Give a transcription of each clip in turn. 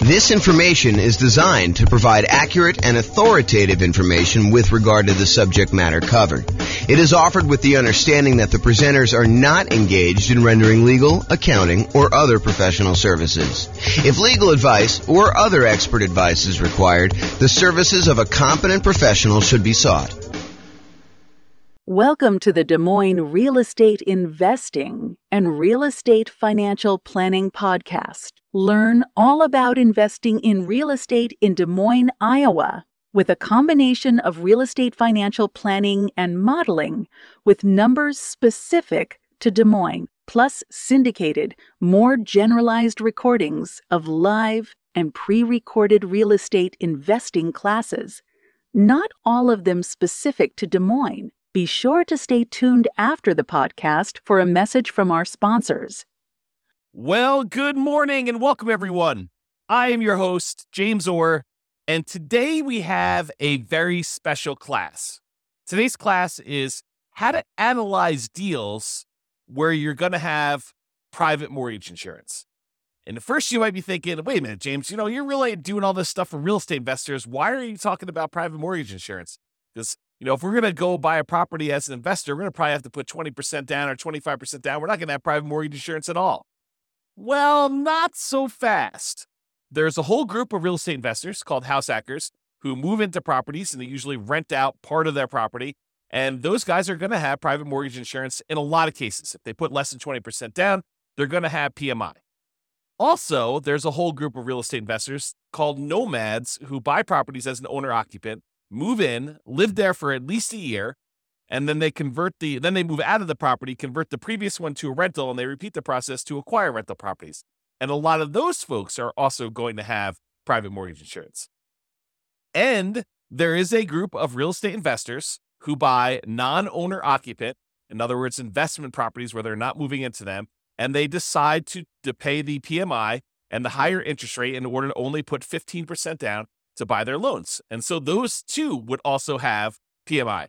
This information is designed to provide accurate and authoritative information with regard to the subject matter covered. It is offered with the understanding that the presenters are not engaged in rendering legal, accounting, or other professional services. If legal advice or other expert advice is required, the services of a competent professional should be sought. Welcome to the Des Moines Real Estate Investing and Real Estate Financial Planning Podcast. Learn all about investing in real estate in Des Moines, Iowa, with a combination of real estate financial planning and modeling with numbers specific to Des Moines, plus syndicated, more generalized recordings of live and pre-recorded real estate investing classes, not all of them specific to Des Moines. Be sure to stay tuned after the podcast for a message from our sponsors. Well, good morning and welcome, everyone. I am your host, James Orr, and today we have a very special class. Today's class is how to analyze deals where you're going to have private mortgage insurance. And at first you might be thinking, wait a minute, James, you're really doing all this stuff for real estate investors. Why are you talking about private mortgage insurance? Because if we're going to go buy a property as an investor, we're going to probably have to put 20% down or 25% down. We're not going to have private mortgage insurance at all. Well, not so fast. There's a whole group of real estate investors called house hackers who move into properties and they usually rent out part of their property. And those guys are going to have private mortgage insurance in a lot of cases. If they put less than 20% down, they're going to have PMI. Also, there's a whole group of real estate investors called nomads who buy properties as an owner-occupant, move in, live there for at least a year, and then they move out of the property, convert the previous one to a rental, and they repeat the process to acquire rental properties. And a lot of those folks are also going to have private mortgage insurance. And there is a group of real estate investors who buy non-owner occupant, in other words, investment properties where they're not moving into them, and they decide to pay the PMI and the higher interest rate in order to only put 15% down to buy their loans. And so those two would also have PMI.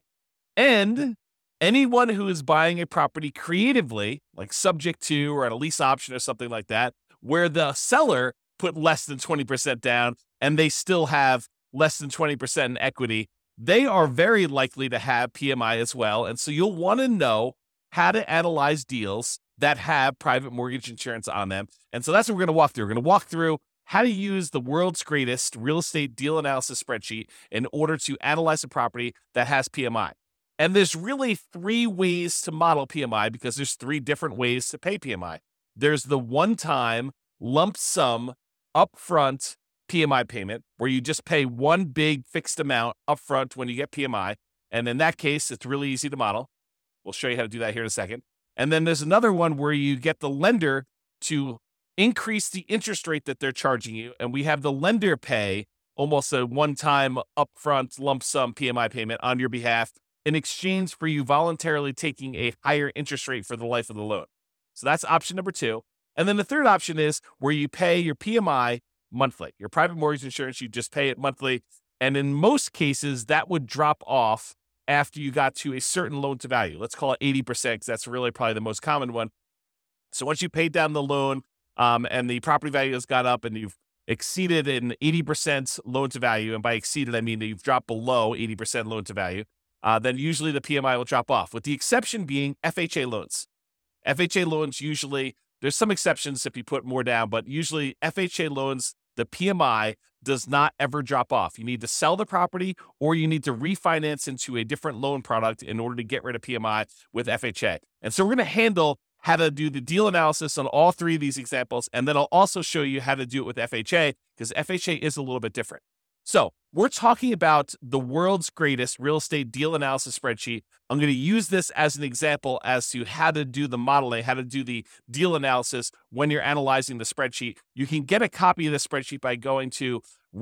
And anyone who is buying a property creatively, like subject to or at a lease option or something like that, where the seller put less than 20% down and they still have less than 20% in equity, they are very likely to have PMI as well. And so you'll want to know how to analyze deals that have private mortgage insurance on them. And so that's what we're going to walk through. We're going to walk through how to use the world's greatest real estate deal analysis spreadsheet in order to analyze a property that has PMI. And there's really three ways to model PMI because there's three different ways to pay PMI. There's the one-time lump sum upfront PMI payment where you just pay one big fixed amount upfront when you get PMI. And in that case, it's really easy to model. We'll show you how to do that here in a second. And then there's another one where you get the lender to increase the interest rate that they're charging you. And we have the lender pay almost a one-time upfront lump sum PMI payment on your behalf in exchange for you voluntarily taking a higher interest rate for the life of the loan. So that's option number two. And then the third option is where you pay your PMI monthly. Your private mortgage insurance, you just pay it monthly. And in most cases, that would drop off after you got to a certain loan to value. Let's call it 80% because that's really probably the most common one. So once you paid down the loan and the property value has gone up and you've exceeded an 80% loan to value, and by exceeded, I mean that you've dropped below 80% loan to value, then usually the PMI will drop off, with the exception being FHA loans. FHA loans usually, there's some exceptions if you put more down, but usually FHA loans, the PMI does not ever drop off. You need to sell the property or you need to refinance into a different loan product in order to get rid of PMI with FHA. And so we're going to handle how to do the deal analysis on all three of these examples, and then I'll also show you how to do it with FHA because FHA is a little bit different. So we're talking about the world's greatest real estate deal analysis spreadsheet. I'm going to use this as an example as to how to do the modeling, how to do the deal analysis when you're analyzing the spreadsheet. You can get a copy of the spreadsheet by going to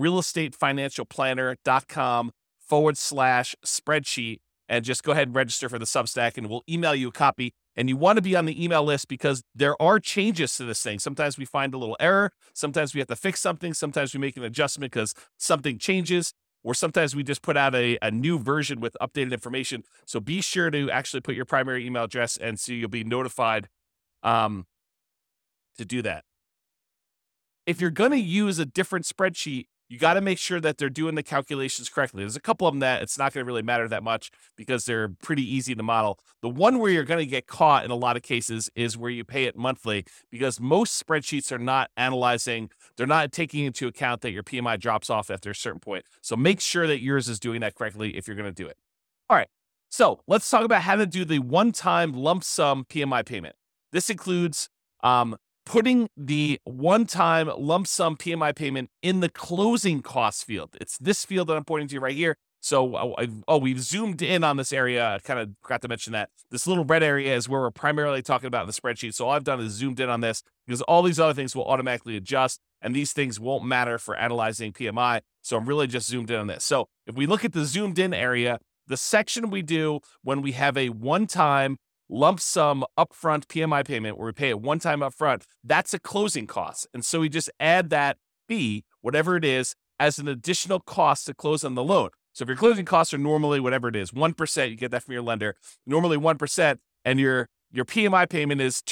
realestatefinancialplanner.com/spreadsheet and just go ahead and register for the Substack and we'll email you a copy. And you want to be on the email list because there are changes to this thing. Sometimes we find a little error. Sometimes we have to fix something. Sometimes we make an adjustment because something changes. Or sometimes we just put out a new version with updated information. So be sure to actually put your primary email address and so you'll be notified to do that. if you're going to use a different spreadsheet, you got to make sure that they're doing the calculations correctly. There's a couple of them that it's not going to really matter that much because they're pretty easy to model. The one where you're going to get caught in a lot of cases is where you pay it monthly, because most spreadsheets are not analyzing, they're not taking into account that your PMI drops off after a certain point. So make sure that yours is doing that correctly if you're going to do it. All right. So let's talk about how to do the one-time lump sum PMI payment. This includes putting the one-time lump sum PMI payment in the closing costs field. It's this field that I'm pointing to right here. So, we've zoomed in on this area. I kind of forgot to mention that. This little red area is where we're primarily talking about in the spreadsheet. So all I've done is zoomed in on this because all these other things will automatically adjust, and these things won't matter for analyzing PMI. So I'm really just zoomed in on this. So if we look at the zoomed in area, the section we do when we have a one-time lump sum upfront PMI payment where we pay it one time upfront, that's a closing cost. And so we just add that fee, whatever it is, as an additional cost to close on the loan. So if your closing costs are normally whatever it is, 1%, you get that from your lender, normally 1%, and your PMI payment is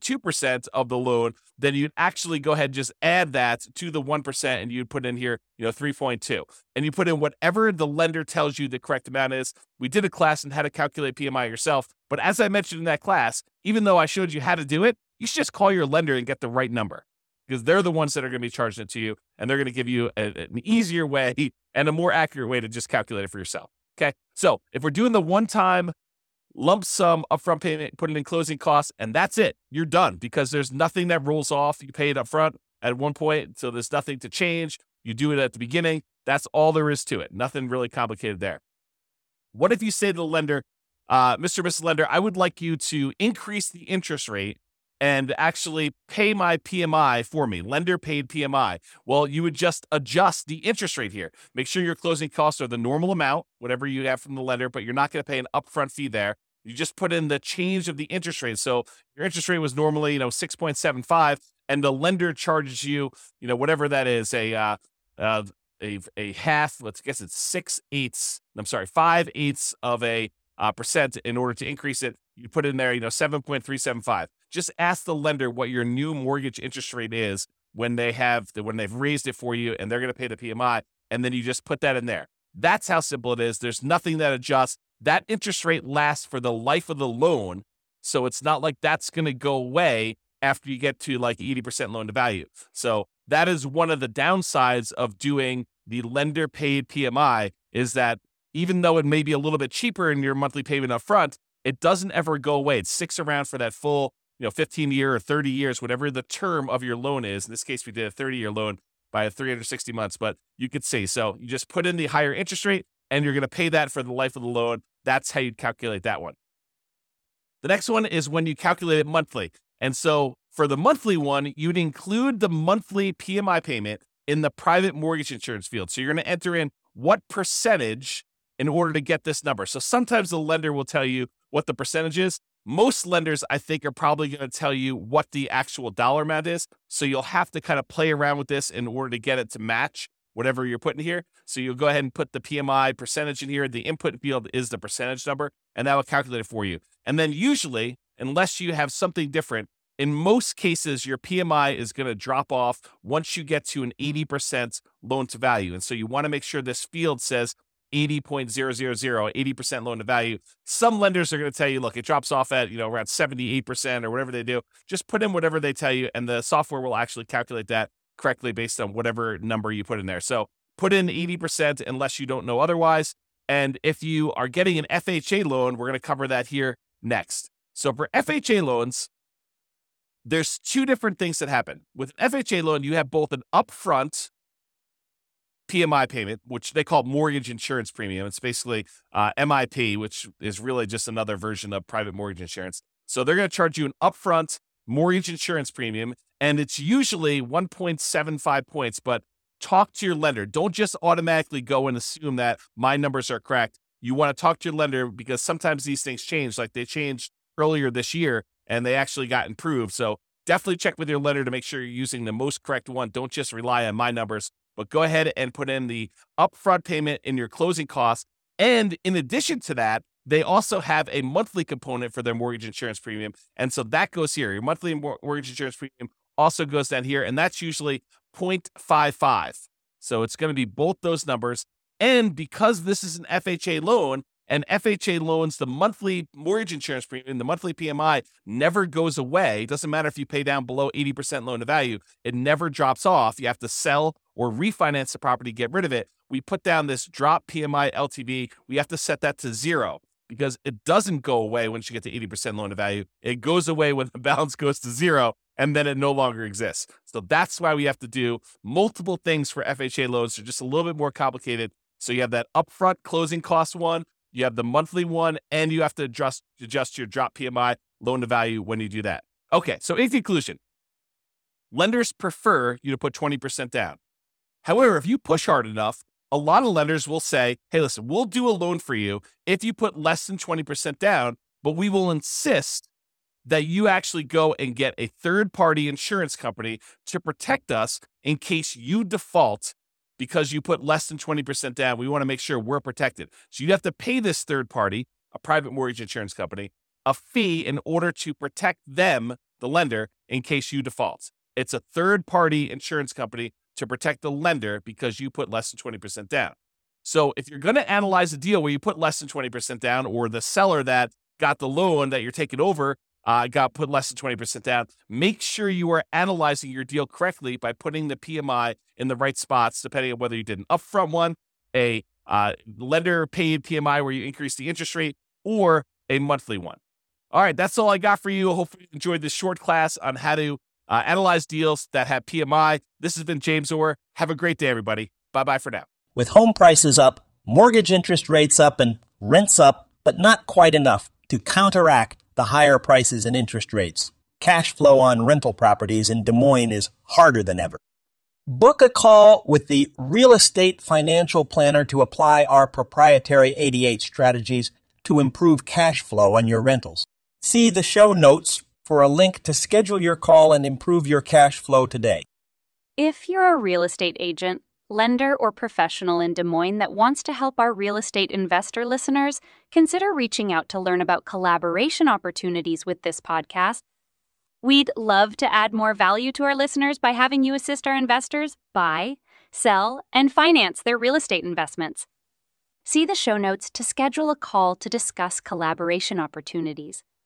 2.2% of the loan, then you'd actually go ahead and just add that to the 1% and you'd put in here, 3.2. And you put in whatever the lender tells you the correct amount is. We did a class on how to calculate PMI yourself. But as I mentioned in that class, even though I showed you how to do it, you should just call your lender and get the right number, because they're the ones that are going to be charging it to you, and they're going to give you an easier way and a more accurate way to just calculate it for yourself. Okay. So if we're doing the one-time lump sum upfront payment, put it in closing costs, and that's it. You're done, because there's nothing that rolls off. You pay it upfront at one point, so there's nothing to change. You do it at the beginning. That's all there is to it. Nothing really complicated there. What if you say to the lender, Mr. Mrs. Lender, I would like you to increase the interest rate and actually pay my PMI for me, lender paid PMI. Well, you would just adjust the interest rate here. Make sure your closing costs are the normal amount, whatever you have from the lender, but you're not going to pay an upfront fee there. You just put in the change of the interest rate. So your interest rate was normally, 6.75, and the lender charges you, whatever that is, a half, let's guess it's 5/8 of a percent in order to increase it. You put in there, 7.375. Just ask the lender what your new mortgage interest rate is when they've raised it for you, and they're going to pay the PMI, and then you just put that in there. That's how simple it is. There's nothing that adjusts. That interest rate lasts for the life of the loan, so it's not like that's going to go away after you get to like 80% loan to value. So that is one of the downsides of doing the lender paid PMI, is that even though it may be a little bit cheaper in your monthly payment up front, it doesn't ever go away. It sticks around for that full 15 year or 30 years, whatever the term of your loan is. In this case, we did a 30-year loan by 360 months, but you could see. So you just put in the higher interest rate, and you're going to pay that for the life of the loan. That's how you'd calculate that one. The next one is when you calculate it monthly. And so for the monthly one, you'd include the monthly PMI payment in the private mortgage insurance field. So you're going to enter in what percentage in order to get this number. So sometimes the lender will tell you what the percentage is. Most lenders, I think, are probably going to tell you what the actual dollar amount is. So you'll have to kind of play around with this in order to get it to match whatever you're putting here. So you'll go ahead and put the PMI percentage in here. The input field is the percentage number, and that will calculate it for you. And then usually, unless you have something different, in most cases, your PMI is going to drop off once you get to an 80% loan to value. And so you want to make sure this field says 80.000, 80% loan to value. Some lenders are going to tell you, look, it drops off at, around 78% or whatever they do. Just put in whatever they tell you, and the software will actually calculate that correctly based on whatever number you put in there. So put in 80% unless you don't know otherwise. And if you are getting an FHA loan, we're going to cover that here next. So for FHA loans, there's two different things that happen. With an FHA loan, you have both an upfront PMI payment, which they call mortgage insurance premium. It's basically MIP, which is really just another version of private mortgage insurance. So they're going to charge you an upfront mortgage insurance premium, and it's usually 1.75 points, but talk to your lender. Don't just automatically go and assume that my numbers are correct. You want to talk to your lender, because sometimes these things change. Like they changed earlier this year, and they actually got improved. So definitely check with your lender to make sure you're using the most correct one. Don't just rely on my numbers, but go ahead and put in the upfront payment in your closing costs. And in addition to that, they also have a monthly component for their mortgage insurance premium. And so that goes here. Your monthly mortgage insurance premium also goes down here, and that's usually 0.55. So it's going to be both those numbers. And because this is an FHA loan, and FHA loans, the monthly mortgage insurance premium, the monthly PMI never goes away. It doesn't matter if you pay down below 80% loan to value. It never drops off. You have to sell or refinance the property, get rid of it. We put down this drop PMI LTV. We have to set that to 0 because it doesn't go away once you get to 80% loan to value. It goes away when the balance goes to 0, and then it no longer exists. So that's why we have to do multiple things for FHA loans. They're just a little bit more complicated. So you have that upfront closing cost one, you have the monthly one, and you have to adjust your drop PMI loan to value when you do that. Okay, so in conclusion, lenders prefer you to put 20% down. However, if you push hard enough, a lot of lenders will say, hey, listen, we'll do a loan for you if you put less than 20% down, but we will insist that you actually go and get a third-party insurance company to protect us in case you default because you put less than 20% down. We want to make sure we're protected. So you have to pay this third party, a private mortgage insurance company, a fee in order to protect them, the lender, in case you default. It's a third-party insurance company to protect the lender because you put less than 20% down. So if you're going to analyze a deal where you put less than 20% down, or the seller that got the loan that you're taking over got put less than 20% down, make sure you are analyzing your deal correctly by putting the PMI in the right spots, depending on whether you did an upfront one, a lender paid PMI where you increase the interest rate, or a monthly one. All right, that's all I got for you. Hopefully you enjoyed this short class on how to analyze deals that have PMI. This has been James Orr. Have a great day, everybody. Bye-bye for now. With home prices up, mortgage interest rates up, and rents up, but not quite enough to counteract the higher prices and interest rates, cash flow on rental properties in Des Moines is harder than ever. Book a call with the Real Estate Financial Planner to apply our proprietary 88 strategies to improve cash flow on your rentals. See the show notes for a link to schedule your call and improve your cash flow today. If you're a real estate agent, lender, or professional in Des Moines that wants to help our real estate investor listeners, consider reaching out to learn about collaboration opportunities with this podcast. We'd love to add more value to our listeners by having you assist our investors buy, sell, and finance their real estate investments. See the show notes to schedule a call to discuss collaboration opportunities.